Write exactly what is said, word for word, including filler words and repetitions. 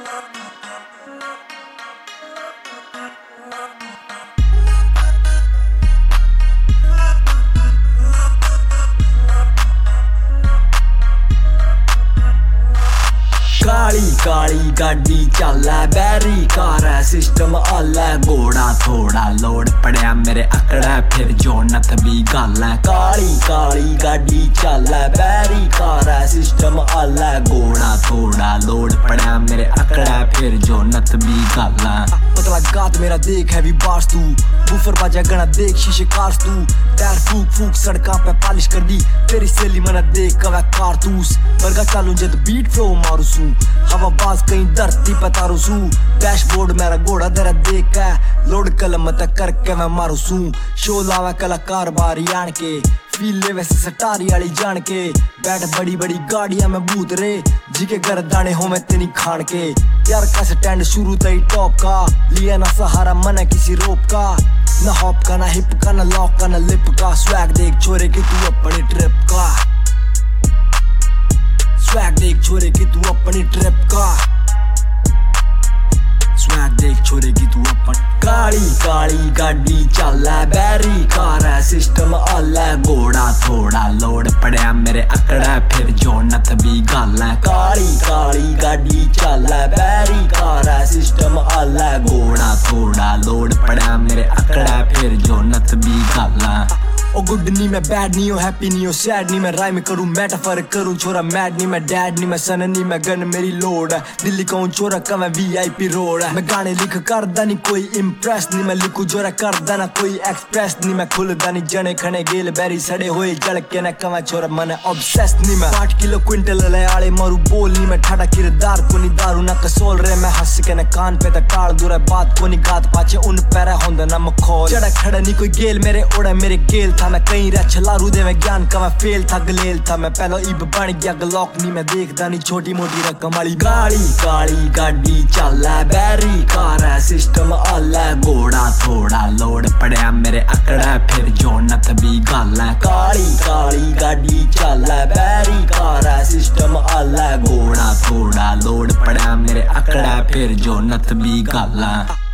काली काली गाड़ी चलै बैरी कार है सिस्टम आलै घोड़ा थोड़ा लोड पड़िया मेरे अकड़ै फिर जो नथ भी गल है। काली काली गाड़ी चलै बैरी कार है सिस्टम आलै घोड़ा थोड़ा लोड पड़िया मेरे अकड़ै फिर जो नथ भी गल है। पतला गात मेरा देख हैवी बार्स तू बूफर बाजा गना देख शीशे कार्स तू टायर फूक फूक सड़का पे पॉलिश कर दी तेरी सहेली मना देख कवा कारतूस बरगा चालू जद बीट फ्लो मारू सू हवा बाज कहीं धरती पे तारू सू डैशबोर्ड मेरा घोड़ा तेरा देख है लोड कलम तक करके मैं मारू सू शो लावा कलाकार बारी आन के फील ले वैसे सटारी वाली जान के बैठ बड़ी बड़ी गाड़ियां में भूत रे जी के घर दाने हो मैं तेनी खान के यार का स्टैंड शुरू तई टॉप का लिया ना सहारा मन किसी रोप का ना हॉप का ना हिप का ना लॉक का ना लिप का स्वैग देख छोरे की तू अपनी ट्रिप का स्वैग देख छोरे की तू अपनी ट्रिप का स्वैग देख छोरे की तू अपन। काली काली गाड़ी चलै बैरी कार है सिस्टम आलै घोड़ा थोड़ा लोड पड़िया मेरे अकड़ै फिर जो नथ भी गल है। काली काली गाड़ी चलै बैरी कार है सिस्टम आलै घोड़ा थोड़ा लोड पड़िया मेरे अकड़ै फिर जो नथ भी गल है। ओ गुड नी मैं बैड नी हो हैप्पी नी हो सैड नी मैं राइम करूं मेटाफर करूं छोरा मैड नी मैं डैड नी मैं सन नी मैं गन मेरी लोड है दिल्ली कहूं छोरा का मैं वीआईपी रोड है मैं गाने लिख करदा नी कोई इम्प्रेस नी मैं लिखूं जोरा करदा ना कोई एक्सप्रेस नी मैं खुलदा नी जने खने गेल बैरी सड़े होए जल के ना कवा छोरा मन ऑब्सेस नी मैं आठ किलो क्विंटल ले आले मारू बोल नी मैं ठाड़ा किरदार को नी दारू ना कसोल रे मैं हंस के ना कान पे ता टाल दूर बात को नी गात पाछे उन पैरा होंदा ना मखौल चढ़ा खड़ा नी कोई गेल मेरे ओड़ा मेरे गेल था मैं कहीं रह छलारू दे मैं ज्ञान का मैं फेल था गलेल था मैं पहला इब बन गया गलॉक नी मैं देखदा नी छोटी मोटी रकम वाली। काली काली गाड़ी चलै बैरी कार है सिस्टम आलै घोड़ा थोड़ा लोड पड़िया मेरे अकड़ै फिर जो नथ भी गल है। काली काली गाड़ी चलै बैरी कार है सिस्टम आलै घोड़ा थोड़ा लोड पड़िया मेरे अकड़ै फिर जो नथ भी गल है।